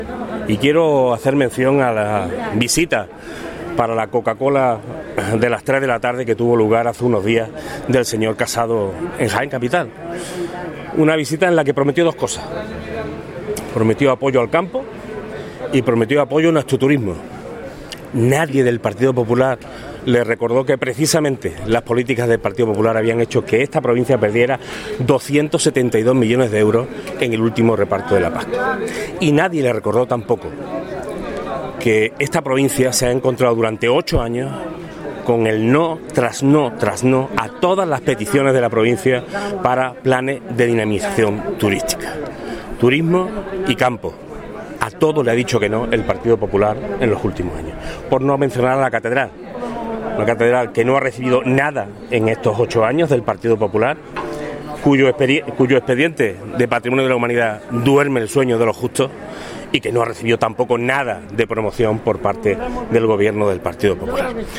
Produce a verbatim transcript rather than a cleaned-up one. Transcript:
Y quiero hacer mención a la visita para la Coca-Cola de las tres de la tarde que tuvo lugar hace unos días del señor Casado en Jaén Capital. Una visita en la que prometió dos cosas. Prometió apoyo al campo y prometió apoyo a nuestro turismo. Nadie del Partido Popular le recordó que precisamente las políticas del Partido Popular habían hecho que esta provincia perdiera doscientos setenta y dos millones de euros en el último reparto de la P A C. Y nadie le recordó tampoco que esta provincia se ha encontrado durante ocho años con el no tras no tras no a todas las peticiones de la provincia para planes de dinamización turística. Turismo y campo. A todo le ha dicho que no el Partido Popular en los últimos años. Por no mencionar a la catedral. Una catedral que no ha recibido nada en estos ocho años del Partido Popular, cuyo, expedi- cuyo expediente de Patrimonio de la Humanidad duerme el sueño de los justos y que no ha recibido tampoco nada de promoción por parte del gobierno del Partido Popular.